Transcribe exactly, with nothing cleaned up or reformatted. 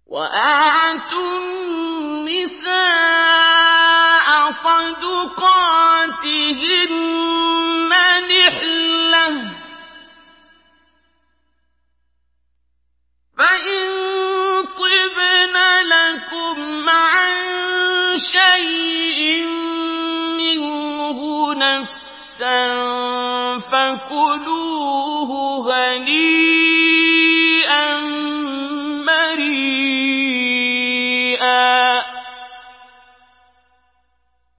وَآتُوا النِّسَاءَ صَدُقَاتِهِنَّ نِحْلَةً ۚ فَإِن طِبْنَ لَكُمْ عَن شَيْءٍ مِّنْهُ نَفْسًا فَكُلُوهُ هَنِيئًا